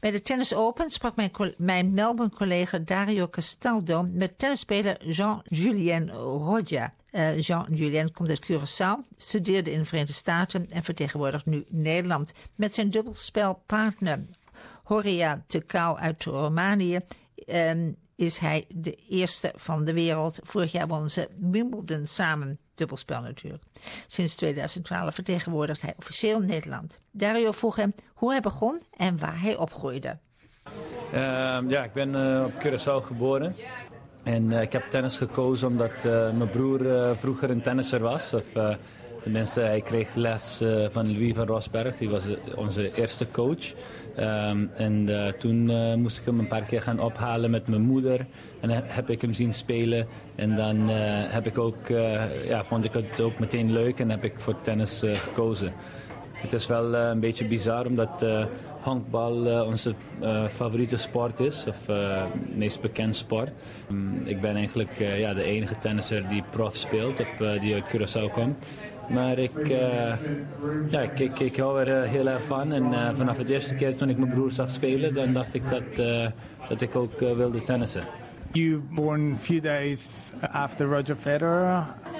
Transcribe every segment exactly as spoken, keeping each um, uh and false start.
Bij de Tennis Open sprak mijn, mijn Melbourne-collega Dario Castaldo met tennisspeler Jean-Julien Roja. Uh, Jean-Julien komt uit Curaçao, studeerde in de Verenigde Staten en vertegenwoordigt nu Nederland. Met zijn dubbelspelpartner Horia Tecau uit Romanië um, is hij de eerste van de wereld. Vorig jaar won ze Wimbledon samen. Dubbelspel natuurlijk. Sinds tweeduizend twaalf vertegenwoordigt hij officieel Nederland. Dario vroeg hem hoe hij begon en waar hij opgroeide. Uh, ja, ik ben uh, op Curaçao geboren. En uh, ik heb tennis gekozen omdat uh, mijn broer uh, vroeger een tennisser was. Of uh, tenminste, hij kreeg les uh, van Louis van Rosberg. Die was uh, onze eerste coach. Um, en uh, toen uh, moest ik hem een paar keer gaan ophalen met mijn moeder. En uh, heb ik hem zien spelen. En dan uh, heb ik ook, uh, ja, vond ik het ook meteen leuk en heb ik voor tennis uh, gekozen. Het is wel uh, een beetje bizar omdat uh, honkbal uh, onze uh, favoriete sport is, of uh, meest bekend sport. Um, ik ben eigenlijk uh, ja, de enige tennisser die prof speelt, op, uh, die uit Curaçao komt. Maar ik, uh, ja, ik, ik, ik hou er uh, heel erg van en uh, vanaf de eerste keer toen ik mijn broer zag spelen, dan dacht ik dat, uh, dat ik ook uh, wilde tennissen. You born a few days after Roger Federer.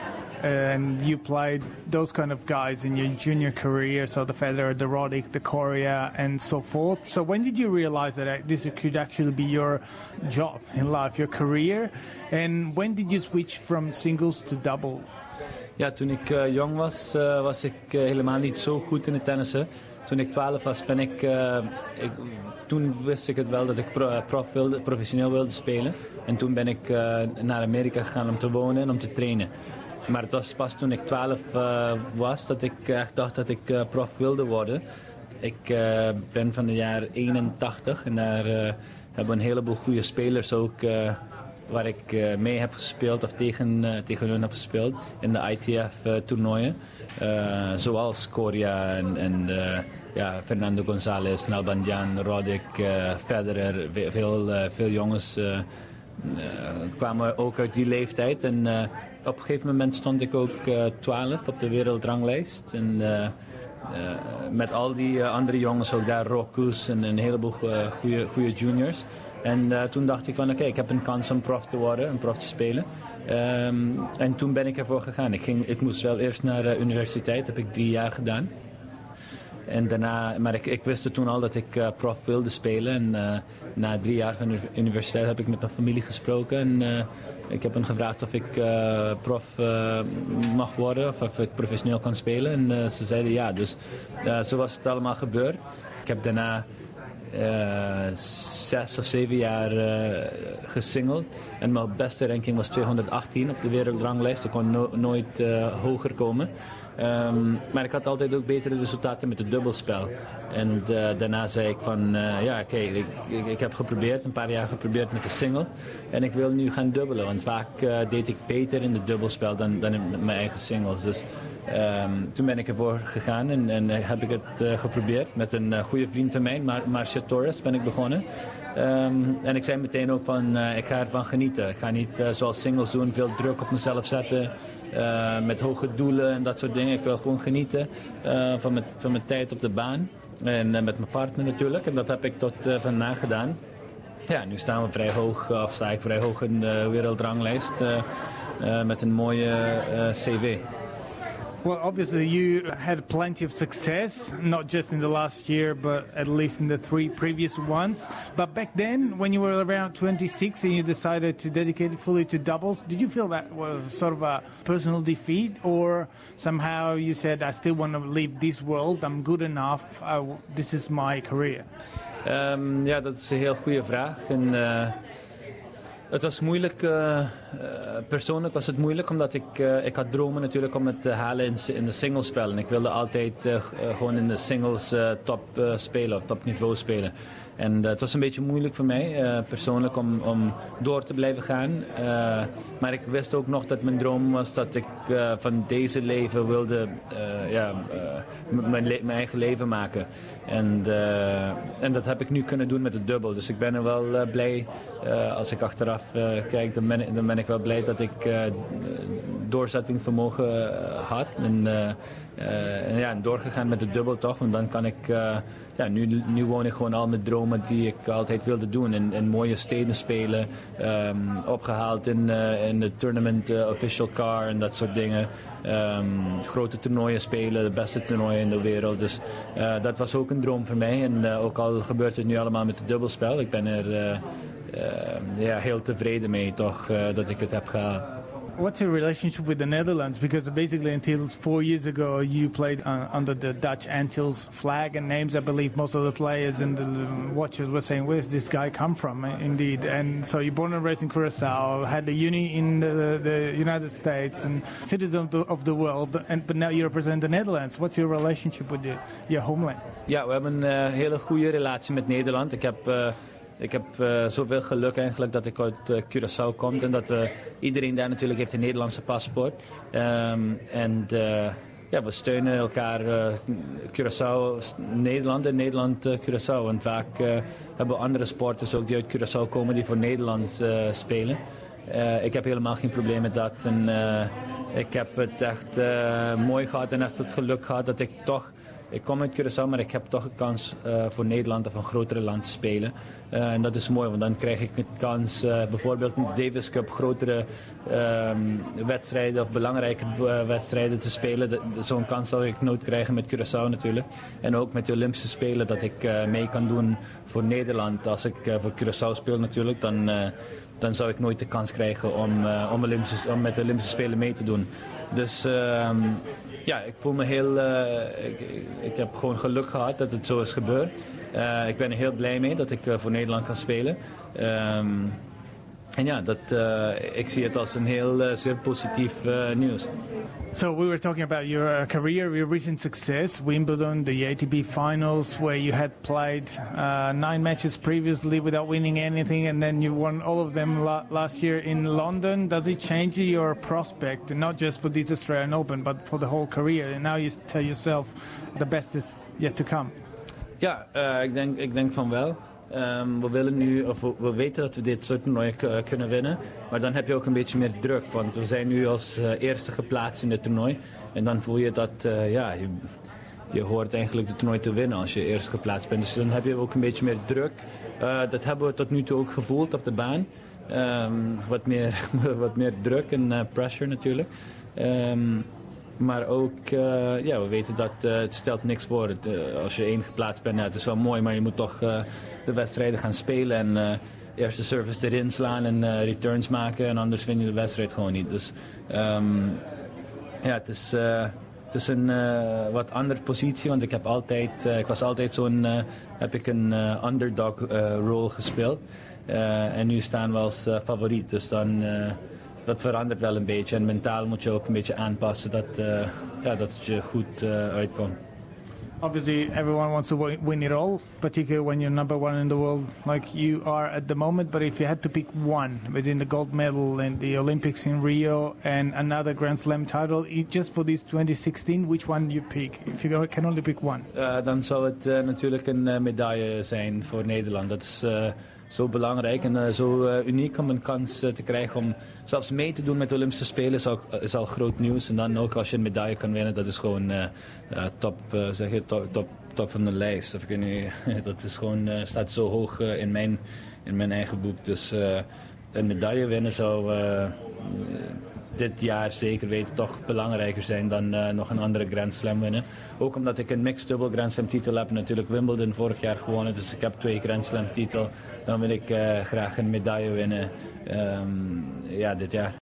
And you played those kind of guys in your junior career, so the Federer, the Roddick, the Coria, and so forth. So when did you realize that this could actually be your job in life, your career? And when did you switch from singles to doubles? Ja, toen ik uh, jong was, uh, was ik uh, helemaal niet zo goed in het tennissen. Toen ik twaalf was, ben ik, uh, ik, toen wist ik het wel dat ik pro, prof wilde, professioneel wilde spelen. En toen ben ik uh, naar Amerika gegaan om te wonen en om te trainen. Maar het was pas toen ik twaalf uh, was dat ik echt dacht dat ik uh, prof wilde worden. Ik uh, ben van het jaar eenentachtig en daar uh, hebben we een heleboel goede spelers ook uh, waar ik uh, mee heb gespeeld of tegen, uh, tegen hun heb gespeeld in de I T F-toernooien. Uh, uh, zoals Coria en, en uh, ja, Fernando González, Nalbandian, Roddick, uh, Federer, veel, uh, veel jongens uh, uh, kwamen ook uit die leeftijd. En, uh, op een gegeven moment stond ik ook twaalf uh, op de wereldranglijst. En uh, uh, met al die uh, andere jongens, ook daar Rokus en een heleboel uh, goede juniors. En uh, toen dacht ik van oké, okay, ik heb een kans om prof te worden, om prof te spelen. Um, en toen ben ik ervoor gegaan. Ik, ging, ik moest wel eerst naar de uh, universiteit, dat heb ik drie jaar gedaan. En daarna, maar ik, ik wist toen al dat ik uh, prof wilde spelen. En uh, na drie jaar van de universiteit heb ik met mijn familie gesproken. En uh, ik heb hen gevraagd of ik uh, prof uh, mag worden of of ik professioneel kan spelen. En uh, ze zeiden ja, dus uh, zo was het allemaal gebeurd. Ik heb daarna uh, zes of zeven jaar uh, gesingeld. En mijn beste ranking was tweehonderdachttien op de wereldranglijst. Ik kon no- nooit uh, hoger komen. Um, maar ik had altijd ook betere resultaten met het dubbelspel. En uh, daarna zei ik van, uh, ja oké, okay, ik, ik, ik heb geprobeerd, een paar jaar geprobeerd met de single. En ik wil nu gaan dubbelen, want vaak uh, deed ik beter in het dubbelspel dan, dan in mijn eigen singles. Dus um, toen ben ik ervoor gegaan en, en uh, heb ik het uh, geprobeerd met een uh, goede vriend van mij, Mar- Marcia Torres, ben ik begonnen. Um, en ik zei meteen ook van, uh, ik ga ervan genieten. Ik ga niet uh, zoals singles doen, veel druk op mezelf zetten. Uh, met hoge doelen en dat soort dingen. Ik wil gewoon genieten uh, van, mijn, van mijn tijd op de baan. En uh, met mijn partner natuurlijk. En dat heb ik tot uh, vandaag gedaan. Ja, nu staan we vrij hoog, of sta ik vrij hoog in de wereldranglijst. Uh, uh, met een mooie uh, C V. Well, obviously you had plenty of success, not just in the last year, but at least in the three previous ones. But back then, when you were around twenty-six and you decided to dedicate it fully to doubles, did you feel that was sort of a personal defeat? Or somehow you said, I still want to leave this world, I'm good enough, I, this is my career? Um, ja, dat is een heel goede vraag. En, uh, het was moeilijk, uh, uh, persoonlijk was het moeilijk, omdat ik, uh, ik had dromen natuurlijk om het te halen in, in de singlespel. En ik wilde altijd uh, uh, gewoon in de singles uh, top uh, spelen, op topniveau spelen. En uh, het was een beetje moeilijk voor mij, uh, persoonlijk, om, om door te blijven gaan. Uh, maar ik wist ook nog dat mijn droom was dat ik uh, van deze leven wilde uh, ja, uh, mijn, le- mijn eigen leven maken. En, uh, en dat heb ik nu kunnen doen met de dubbel. Dus ik ben er wel uh, blij, uh, als ik achteraf uh, kijk, dan ben, dan ben ik wel blij dat ik uh, doorzettingsvermogen uh, had. En, uh, uh, en, ja, en doorgegaan met de dubbel toch. Want dan kan ik... Uh, ja, nu, nu woon ik gewoon al met dromen die ik altijd wilde doen. In, in mooie steden spelen. Um, opgehaald in, uh, in de tournament uh, official car en dat soort dingen. Um, grote toernooien spelen, de beste toernooien in de wereld. Dus uh, dat was ook een droom voor mij. En uh, ook al gebeurt het nu allemaal met het dubbelspel. Ik ben er uh, uh, ja, heel tevreden mee toch, uh, dat ik het heb gehaald. What's your relationship with the Netherlands? Because basically until four years ago you played uh, under the Dutch Antilles flag and names. I believe most of the players and the watchers were saying, where's this guy come from? Indeed. And so you're born and raised in Curaçao, had the uni in the, the United States and citizen of the, of the world, and, but now you represent the Netherlands. What's your relationship with your, your homeland? Ja, we hebben een uh, hele goede relatie met Nederland. Ik heb... Uh, Ik heb uh, zoveel geluk eigenlijk dat ik uit uh, Curaçao kom en dat uh, iedereen daar natuurlijk heeft een Nederlandse paspoort. Um, en uh, ja, we steunen elkaar, uh, Curaçao, Nederland en Nederland, uh, Curaçao. Want vaak uh, hebben we andere sporters ook die uit Curaçao komen die voor Nederland uh, spelen. Uh, ik heb helemaal geen probleem met dat. En, uh, ik heb het echt uh, mooi gehad en echt het geluk gehad dat ik toch... Ik kom uit Curaçao, maar ik heb toch een kans uh, voor Nederland of een grotere land te spelen. Uh, en dat is mooi, want dan krijg ik een kans, uh, bijvoorbeeld in de Davis Cup, grotere um, wedstrijden of belangrijke uh, wedstrijden te spelen. Zo'n kans zou ik nooit krijgen met Curaçao natuurlijk. En ook met de Olympische Spelen, dat ik uh, mee kan doen voor Nederland. Als ik uh, voor Curaçao speel natuurlijk, dan, uh, dan zou ik nooit de kans krijgen om, uh, om, Olympische, om met de Olympische Spelen mee te doen. Dus... Uh, Ja, ik voel me heel... Uh, ik, ik heb gewoon geluk gehad dat het zo is gebeurd. Uh, ik ben er heel blij mee dat ik uh, voor Nederland kan spelen. Um, en ja, dat, uh, ik zie het als een heel uh, zeer positief uh, nieuws. So we were talking about your uh, career, your recent success, Wimbledon, the A T P finals, where you had played uh, nine matches previously without winning anything, and then you won all of them la last year in London. Does it change your prospect, not just for this Australian Open, but for the whole career? And now you tell yourself the best is yet to come. Ja, uh, ik, denk, ik denk van wel. Um, we, willen nu, of we, we weten dat we dit soort toernooien uh, kunnen winnen. Maar dan heb je ook een beetje meer druk. Want we zijn nu als uh, eerste geplaatst in het toernooi. En dan voel je dat uh, ja, je, je hoort eigenlijk het toernooi te winnen als je eerst geplaatst bent. Dus dan heb je ook een beetje meer druk. Uh, dat hebben we tot nu toe ook gevoeld op de baan. Um, wat, meer, wat meer druk en uh, pressure natuurlijk. Um, Maar ook, uh, ja, we weten dat uh, het stelt niks voor. Het, uh, als je één geplaatst bent, ja, het is wel mooi, maar je moet toch uh, de wedstrijden gaan spelen. En uh, eerst de service erin slaan en uh, returns maken. En anders win je de wedstrijd gewoon niet. Dus um, ja, het is, uh, het is een uh, wat andere positie. Want ik, heb altijd, uh, ik was altijd zo'n, uh, heb ik een uh, underdog uh, rol gespeeld. Uh, en nu staan we als uh, favoriet. Dus dan... Uh, Dat verandert wel een beetje en mentaal moet je ook een beetje aanpassen dat, uh, ja, dat het je goed uh, uitkomt. Obviously, everyone wants to win it all, particularly when you're number one in the world like you are at the moment. But if you had to pick one between the gold medal in the Olympics in Rio and another Grand Slam title, just for this twenty sixteen, which one you pick? If you can only pick one. Uh, dan zou het uh, natuurlijk een uh, medaille zijn voor Nederland. Dat is uh, zo belangrijk en uh, zo uh, uniek om een kans uh, te krijgen om zelfs mee te doen met de Olympische Spelen is al, is al groot nieuws. En dan ook als je een medaille kan winnen, dat is gewoon uh, uh, top, uh, zeg je, top, top, top van de lijst. Of ik weet niet, dat is gewoon, uh, staat zo hoog uh, in, mijn, in mijn eigen boek. Dus uh, een medaille winnen zou uh, uh, dit jaar zeker weten toch belangrijker zijn dan uh, nog een andere Grand Slam winnen. Ook omdat ik een mixed double Grand Slam titel heb. Natuurlijk Wimbledon vorig jaar gewonnen, dus ik heb twee Grand Slam titel. Dan wil ik uh, graag een medaille winnen um, ja, dit jaar.